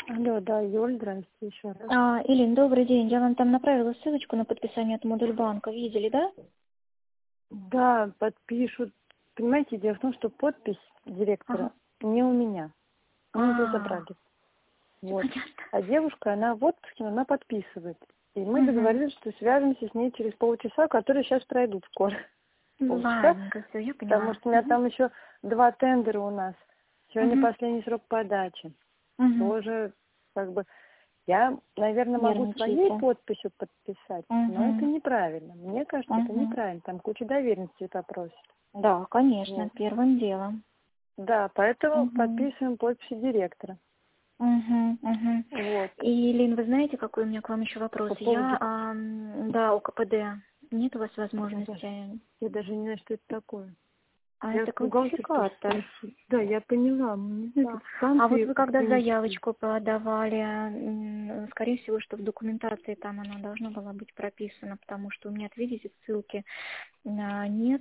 Алло, да, Юль, здравствуйте еще раз. Илин, добрый день. Я вам там направила ссылочку на подписание от Модульбанка. Видели, да? Да, подпишут. Понимаете, дело в том, что подпись Ага. директора не у меня. Мы уже А, забрали. всё Вот. понятно. А девушка, она в отпуске, но она подписывает. И мы Угу. договорились, что свяжемся с ней через полчаса, которые сейчас пройдут скоро. Полчаса. Ладненько, все, я Потому поняла. что у меня там еще 2 тендера у нас. Сегодня Угу. последний срок подачи. Угу. Тоже, как бы, я, наверное, могу своей Нервничаете. подписью подписать, но это Угу. неправильно. Мне кажется, это Угу. неправильно. Там куча доверенности попросит. Да, конечно, Вот. первым делом. Да, поэтому Угу. подписываем подписи директора. Угу. Угу. Вот. И, Лин, вы знаете, какой у меня к вам еще вопрос? По поводу... Я, да, у КПД нет у вас Я даже, возможности. я даже не знаю, что это такое. А Я это бухгалтер тоже классификатор. спросил. Да, я поняла. Не знаю, Да. тут А вот станции вы когда химические. заявочку подавали, скорее всего, что в документации там она должна была быть прописана, потому что у меня, видите, ссылки нет,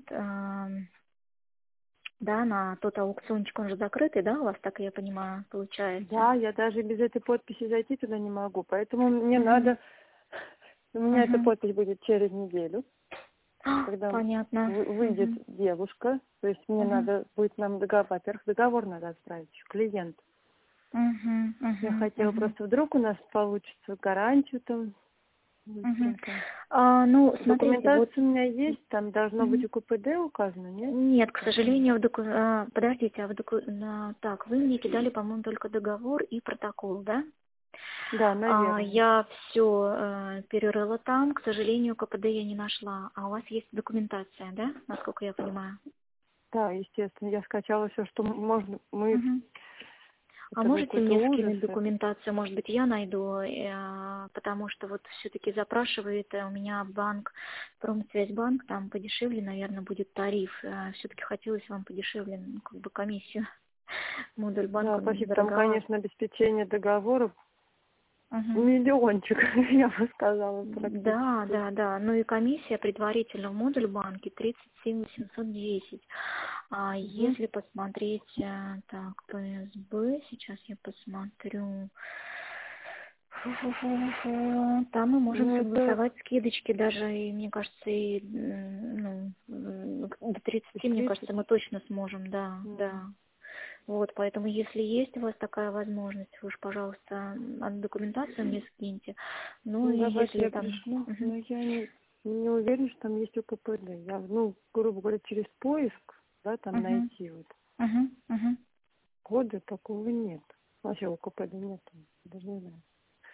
да, на тот аукциончик, он же закрытый, да, у вас, так я понимаю, получается? Да, я даже без этой подписи зайти туда не могу. Поэтому мне Угу. надо... У меня эта Угу. подпись будет через неделю. Когда Понятно. выйдет Угу. девушка, то есть мне Угу. надо будет нам договор, во-первых, договор надо отправить еще клиенту. Угу. Я Угу. хотела Угу. просто вдруг у нас получится гарантию там Угу. быстренько. Ну, смотрите, вот. Документация у меня есть, там должно быть Мгм. у КПД указано, нет? Нет, к Как там? сожалению, подождите, так, вы мне кидали, по-моему, только договор и протокол, да? Да, наверное. Я все перерыла там, к сожалению, КПД я не нашла. А у вас есть документация, да, насколько я понимаю? Да, естественно, я скачала все, что можно. Мы, Мгм. А это можете какой-то мне ужас. скинуть документацию? Может быть, я найду, потому что вот все-таки запрашивает у меня банк, Промсвязьбанк, там подешевле, наверное, будет тариф. Все-таки хотелось вам подешевле, ну, как бы комиссию. Модуль банк, Да, он спасибо. Там, дорого. конечно, обеспечение договоров Мгм. миллиончик, я бы сказала, Да, практически. да, да. Ну и комиссия предварительно в модуль банке 37 810. А Мгм. если посмотреть, так, ПСБ, сейчас я посмотрю. Фу-фу-фу-фу. Там мы можем Ну, это согласовать скидочки даже, и мне кажется, и ну, до из 30, мне 30. кажется, мы точно сможем, да, М. да. Вот, поэтому если есть у вас такая возможность, вы уж, пожалуйста, документацию мне скиньте. Ну Ну, и давайте если я там... пришлю, Мгм. но я не уверена, что там есть УКПД. Я, ну, грубо говоря, через поиск, да, там Мгм. найти вот Мгм. Мгм. кода такого нет. Вообще УКПД нет, даже не знаю.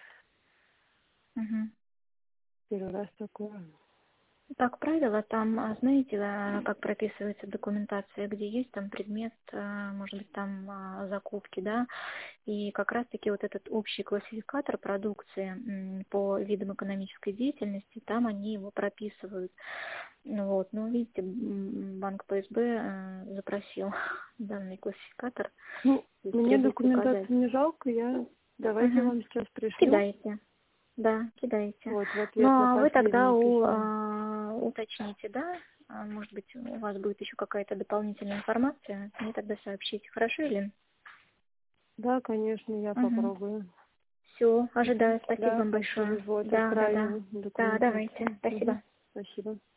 Мгм. Первый раз такое. Как правило, там, знаете, как прописывается документация, где есть там предмет, может быть, там закупки, да, и как раз-таки вот этот общий классификатор продукции по видам экономической деятельности, там они его прописывают. Ну вот, ну, видите, банк ПСБ запросил данный классификатор, Ну, то есть мне требуется указать. документацию не жалко, давайте Мгм. вам сейчас пришлю. Кидайте. Да, кидайте. Вот, в Ну, ответ на а вы тогда последнее письмо. уточните, да? Может быть, у вас будет еще какая-то дополнительная информация. Мне тогда сообщите. Хорошо, Елена? Да, конечно, я Угу. попробую. Все, ожидаю. Спасибо Да, вам спасибо. большое. Вот, Да, да, да. отправила Да, давайте. документацию. Мгм. Спасибо. Спасибо.